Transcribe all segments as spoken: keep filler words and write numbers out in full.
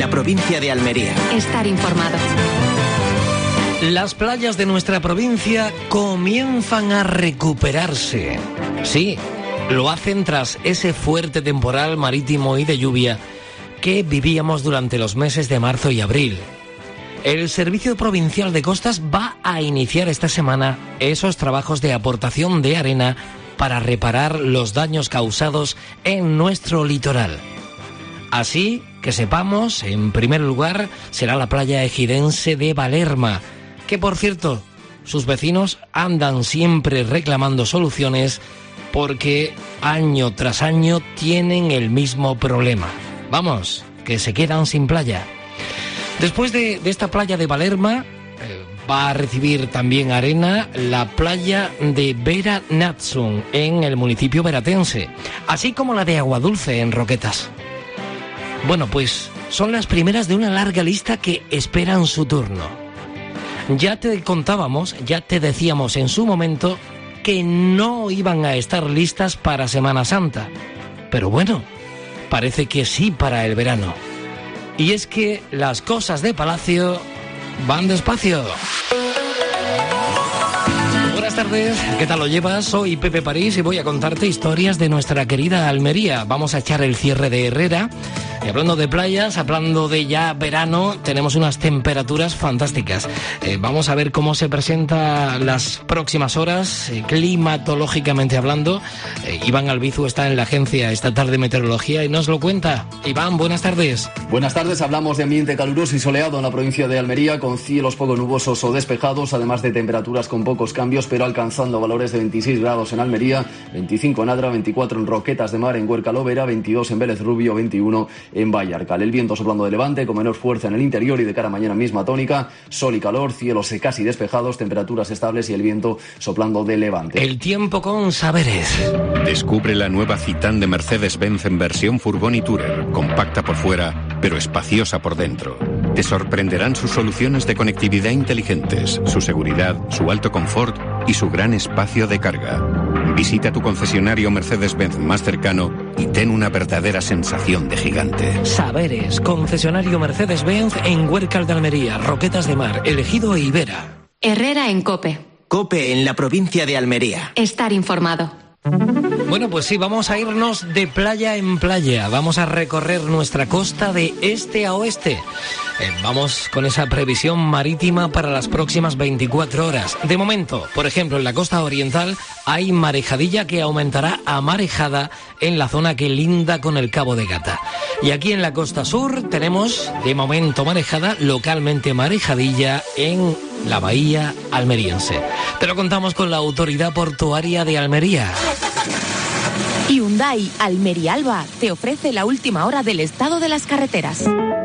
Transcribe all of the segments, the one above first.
la provincia de Almería. Estar informado. Las playas de nuestra provincia comienzan a recuperarse. Sí, lo hacen tras ese fuerte temporal marítimo y de lluvia que vivíamos durante los meses de marzo y abril. El Servicio Provincial de Costas va a iniciar esta semana esos trabajos de aportación de arena para reparar los daños causados en nuestro litoral. Así que sepamos, en primer lugar, será la playa ejidense de Valerma, que por cierto, sus vecinos andan siempre reclamando soluciones porque año tras año tienen el mismo problema. Vamos, que se quedan sin playa. Después de, de esta playa de Valerma, eh, va a recibir también arena la playa de Vera Natsun en el municipio veratense, así como la de Aguadulce en Roquetas. Bueno, pues son las primeras de una larga lista que esperan su turno. Ya te contábamos, ya te decíamos en su momento que no iban a estar listas para Semana Santa. Pero bueno, parece que sí para el verano. Y es que las cosas de Palacio van despacio. Buenas tardes, ¿qué tal lo llevas? Soy Pepe París y voy a contarte historias de nuestra querida Almería. Vamos a echar el cierre de Herrera. Y hablando de playas, hablando de ya verano, tenemos unas temperaturas fantásticas. Eh, vamos a ver cómo se presenta las próximas horas, eh, climatológicamente hablando. Eh, Iván Albizu está en la Agencia Estatal de Meteorología y nos lo cuenta. Iván, buenas tardes. Buenas tardes, hablamos de ambiente caluroso y soleado en la provincia de Almería, con cielos poco nubosos o despejados, además de temperaturas con pocos cambios, pero alcanzando valores de veintiséis grados en Almería, veinticinco en Adra, veinticuatro en Roquetas de Mar, en Huerca Lovera, veintidós en Vélez Rubio, veintiuno en Vallarcal. El viento soplando de levante con menor fuerza en el interior y de cara a mañana misma tónica, sol y calor, cielos casi despejados, temperaturas estables y el viento soplando de levante. El tiempo con saberes. Descubre la nueva Citan de Mercedes-Benz en versión furgón y tourer, compacta por fuera, pero espaciosa por dentro. Te sorprenderán sus soluciones de conectividad inteligentes, su seguridad, su alto confort y su gran espacio de carga. Visita tu concesionario Mercedes-Benz más cercano y ten una verdadera sensación de gigante. Saberes, concesionario Mercedes-Benz en Huércal de Almería, Roquetas de Mar, El Ejido e Ibera. Herrera en COPE. COPE en la provincia de Almería. Estar informado. Bueno, pues sí, vamos a irnos de playa en playa. Vamos a recorrer nuestra costa de este a oeste. Eh, vamos con esa previsión marítima para las próximas veinticuatro horas. De momento, por ejemplo, en la costa oriental hay marejadilla que aumentará a marejada en la zona que linda con el Cabo de Gata. Y aquí en la costa sur tenemos, de momento, marejada, localmente marejadilla en la bahía almeriense. Te lo contamos con la Autoridad Portuaria de Almería. Hyundai Almería Alba te ofrece la última hora del estado de las carreteras.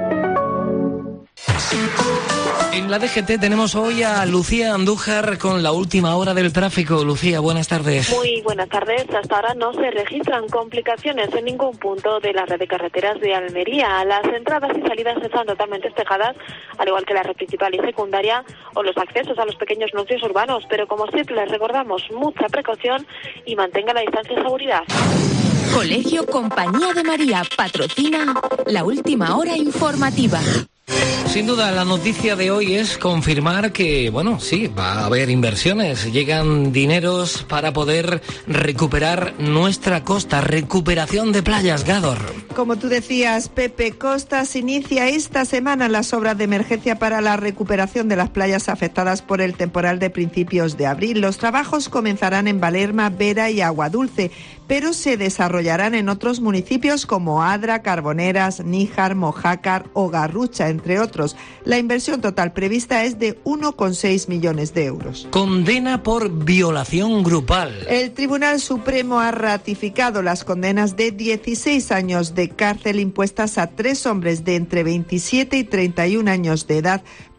En la D G T tenemos hoy a Lucía Andújar con la última hora del tráfico. Lucía, buenas tardes. Muy buenas tardes. Hasta ahora no se registran complicaciones en ningún punto de la red de carreteras de Almería. Las entradas y salidas están totalmente despejadas, al igual que la red principal y secundaria o los accesos a los pequeños núcleos urbanos. Pero como siempre les recordamos, mucha precaución y mantenga la distancia de seguridad. Colegio Compañía de María patrocina la última hora informativa. Sin duda, la noticia de hoy es confirmar que, bueno, sí, va a haber inversiones, llegan dineros para poder recuperar nuestra costa, recuperación de playas, Gador. Como tú decías, Pepe, Costas inicia esta semana las obras de emergencia para la recuperación de las playas afectadas por el temporal de principios de abril. Los trabajos comenzarán en Valerma, Vera y Aguadulce, pero se desarrollarán en otros municipios como Adra, Carboneras, Níjar, Mojácar o Garrucha, entre otros. La inversión total prevista es de uno coma seis millones de euros. Condena por violación grupal. El Tribunal Supremo ha ratificado las condenas de dieciséis años de cárcel impuestas a tres hombres de entre veintisiete y treinta y un años de edad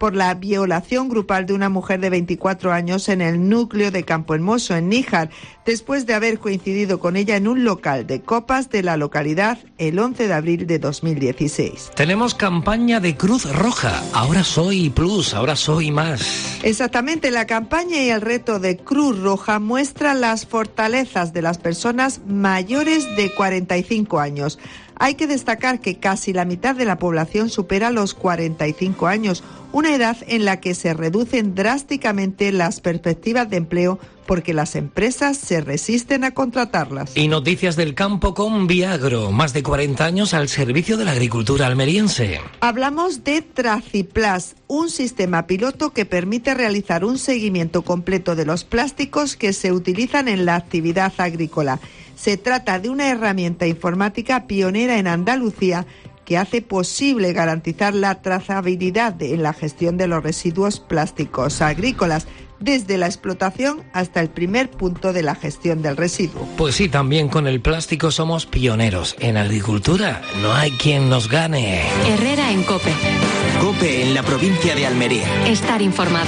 por la violación grupal de una mujer de veinticuatro años en el núcleo de Campohermoso, en Níjar, después de haber coincidido con ella en un local de copas de la localidad el once de abril de dos mil dieciséis. Tenemos campaña de Cruz Roja. Ahora soy plus, ahora soy más. Exactamente, la campaña y el reto de Cruz Roja muestra las fortalezas de las personas mayores de cuarenta y cinco años. Hay que destacar que casi la mitad de la población supera los cuarenta y cinco años, una edad en la que se reducen drásticamente las perspectivas de empleo porque las empresas se resisten a contratarlas. Y noticias del campo con Viagro, más de cuarenta años al servicio de la agricultura almeriense. Hablamos de Traciplas, un sistema piloto que permite realizar un seguimiento completo de los plásticos que se utilizan en la actividad agrícola. Se trata de una herramienta informática pionera en Andalucía que hace posible garantizar la trazabilidad en la gestión de los residuos plásticos agrícolas, desde la explotación hasta el primer punto de la gestión del residuo. Pues sí, también con el plástico somos pioneros. En agricultura no hay quien nos gane. Herrera en COPE. COPE en la provincia de Almería. Estar informado.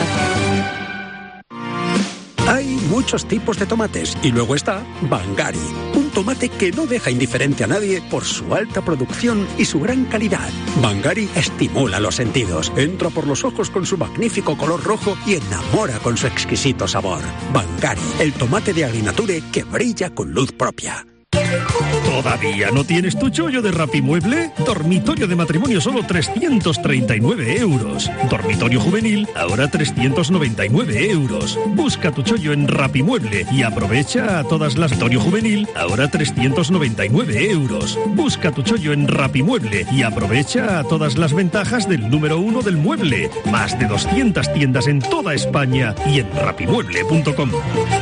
Hay muchos tipos de tomates y luego está Bangari, un tomate que no deja indiferente a nadie por su alta producción y su gran calidad. Bangari estimula los sentidos, entra por los ojos con su magnífico color rojo y enamora con su exquisito sabor. Bangari, el tomate de Agrinature que brilla con luz propia. ¿Todavía no tienes tu chollo de Rapimueble? Dormitorio de matrimonio solo trescientos treinta y nueve euros. Dormitorio juvenil ahora trescientos noventa y nueve euros. Busca tu chollo en Rapimueble y aprovecha a todas las dormitorio juvenil ahora trescientos noventa y nueve euros. Busca tu chollo en Rapimueble y aprovecha a todas las ventajas del número uno del mueble. Más de doscientas tiendas en toda España y en rapimueble punto com.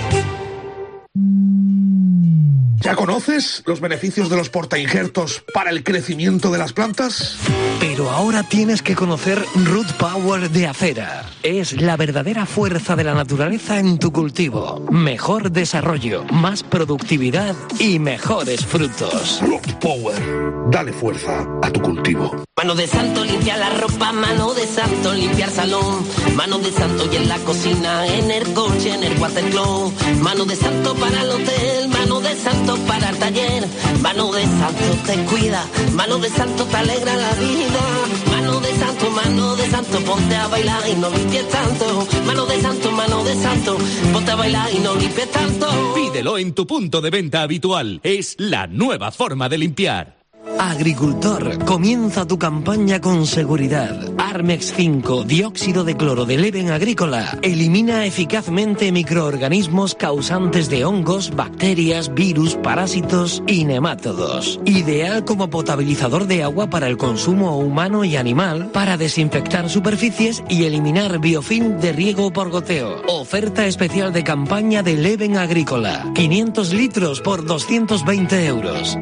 ¿Ya conoces los beneficios de los portainjertos para el crecimiento de las plantas? Pero ahora tienes que conocer Root Power de Acera. Es la verdadera fuerza de la naturaleza en tu cultivo. Mejor desarrollo, más productividad y mejores frutos. Root Power. Dale fuerza a tu cultivo. Mano de santo limpia la ropa, mano de santo limpiar salón, mano de santo y en la cocina, en el coche, en el watercloak, mano de santo para el hotel, mano de santo para el taller, mano de santo te cuida, mano de santo te alegra la vida, mano de santo, mano de santo, ponte a bailar y no limpies tanto, mano de santo, mano de santo, ponte a bailar y no limpies tanto. Pídelo en tu punto de venta habitual, es la nueva forma de limpiar. Agricultor, comienza tu campaña con seguridad. Armex cinco, dióxido de cloro de Leven Agrícola, elimina eficazmente microorganismos causantes de hongos, bacterias, virus, parásitos y nemátodos. Ideal como potabilizador de agua para el consumo humano y animal, para desinfectar superficies y eliminar biofilm de riego por goteo. Oferta especial de campaña de Leven Agrícola, quinientos litros por doscientos veinte euros.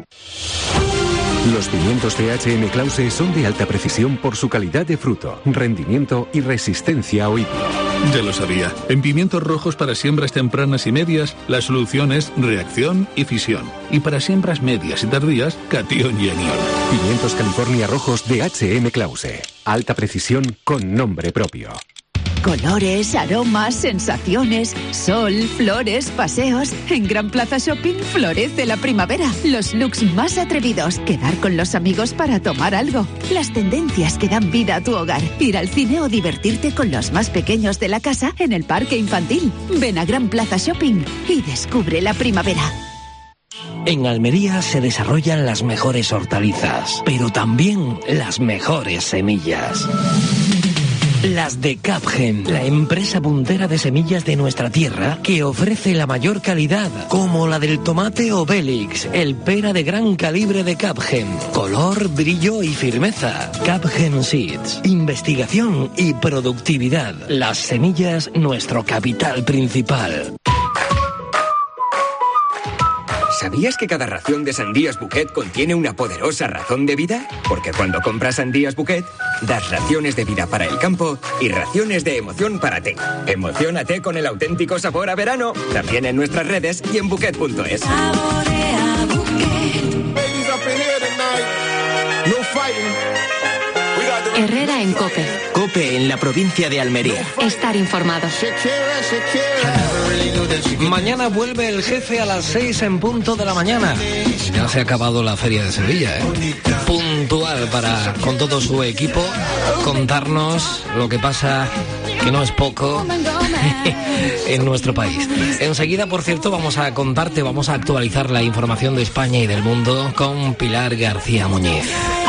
Los pimientos de H M Klause son de alta precisión por su calidad de fruto, rendimiento y resistencia a oído. Ya lo sabía. En pimientos rojos para siembras tempranas y medias, la solución es reacción y fisión. Y para siembras medias y tardías, catión y anión. Pimientos California rojos de H M Klause. Alta precisión con nombre propio. Colores, aromas, sensaciones, sol, flores, paseos. En Gran Plaza Shopping florece la primavera. Los looks más atrevidos, quedar con los amigos para tomar algo. Las tendencias que dan vida a tu hogar. Ir al cine o divertirte con los más pequeños de la casa en el parque infantil. Ven a Gran Plaza Shopping y descubre la primavera. En Almería se desarrollan las mejores hortalizas, pero también las mejores semillas. Las de Capgen, la empresa puntera de semillas de nuestra tierra que ofrece la mayor calidad, como la del tomate Obelix, el pera de gran calibre de Capgen. Color, brillo y firmeza. Capgen Seeds. Investigación y productividad. Las semillas, nuestro capital principal. ¿Sabías que cada ración de sandías Bouquet contiene una poderosa razón de vida? Porque cuando compras sandías Bouquet, das raciones de vida para el campo y raciones de emoción para ti. Emociónate con el auténtico sabor a verano. También en nuestras redes y en bouquet punto es. Saborea Bouquet. Herrera en COPE. COPE COPE en la provincia de Almería. Estar informado. Mañana vuelve el jefe a las seis en punto de la mañana. Ya se ha acabado la Feria de Sevilla, ¿eh? Puntual para, con todo su equipo, contarnos lo que pasa, que no es poco, en nuestro país. Enseguida, por cierto, vamos a contarte, vamos a actualizar la información de España y del mundo con Pilar García Muñiz.